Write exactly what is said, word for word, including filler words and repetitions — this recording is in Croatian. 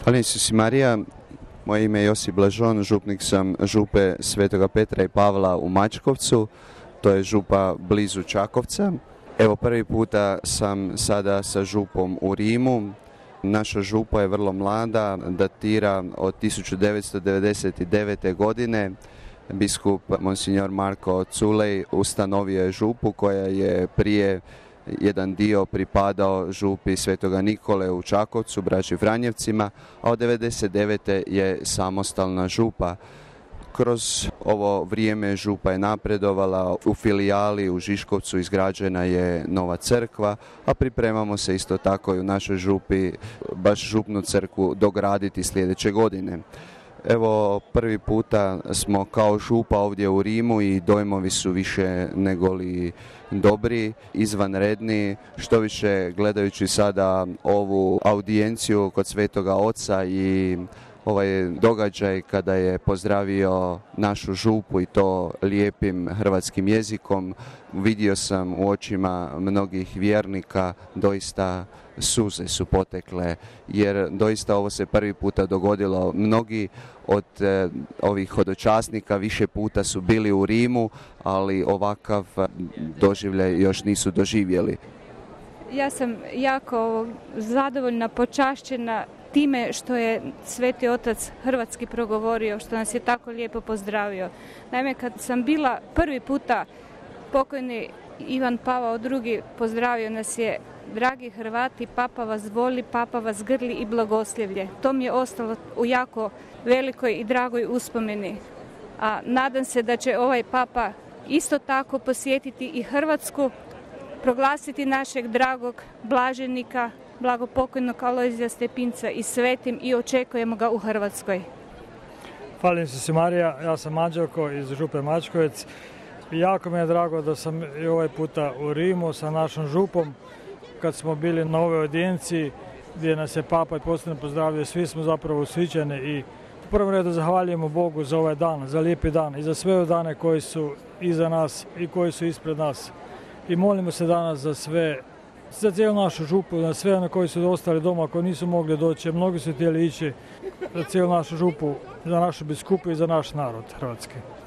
Hvala Isus i Marija, moje ime je Josip Blažon, župnik sam župe Svetoga Petra i Pavla u Mačkovcu, to je župa blizu Čakovca. Evo prvi puta sam sada sa župom u Rimu. Naša župa je vrlo mlada, datira od tisuću devetsto devedeset devete. godine. Biskup Monsignor Marko Culej ustanovio je župu koja je prije jedan dio pripadao župi Svetoga Nikole u Čakovcu, braći Franjevcima, a od devedeset devete. je samostalna župa. Kroz ovo vrijeme župa je napredovala, u filijali u Žiškovcu izgrađena je nova crkva, a pripremamo se isto tako i u našoj župi baš župnu crkvu dograditi sljedeće godine. Evo, prvi puta smo kao župa ovdje u Rimu i dojmovi su više negoli dobri, izvanredni, što više gledajući sada ovu audijenciju kod Svetoga Oca i ovaj događaj kada je pozdravio našu župu i to lijepim hrvatskim jezikom, vidio sam u očima mnogih vjernika, doista suze su potekle, jer doista ovo se prvi puta dogodilo. Mnogi od eh, ovih hodočasnika više puta su bili u Rimu, ali ovakav doživljaj još nisu doživjeli. Ja sam jako zadovoljna, počašćena time što je Sveti Otac hrvatski progovorio, što nas je tako lijepo pozdravio. Naime, kad sam bila prvi puta, pokojni Ivan Pavao drugi pozdravio nas je: dragi Hrvati, Papa vas voli, Papa vas grli i blagoslivlje. To mi je ostalo u jako velikoj i dragoj uspomeni. A nadam se da će ovaj Papa isto tako posjetiti i Hrvatsku, proglasiti našeg dragog blaženika, blagopokojnog Alojzija Stepinca i svetim, i očekujemo ga u Hrvatskoj. Hvala Isus i Marija, ja sam Anđelko iz župe Mačkovec. Jako mi je drago da sam i ovaj puta u Rimu sa našom župom. Kad smo bili na ovoj audijenciji gdje nas je Papa posebno pozdravio, svi smo zapravo ushićeni i u prvom redu zahvaljujemo Bogu za ovaj dan, za lijepi dan i za sve dane koji su iza nas i koji su ispred nas. I molimo se danas za sve, za cijelu našu župu, za sve one koji su ostali doma, koji nisu mogli doći, mnogi su htjeli ići, za cijelu našu župu, za našu biskupu i za naš narod hrvatski.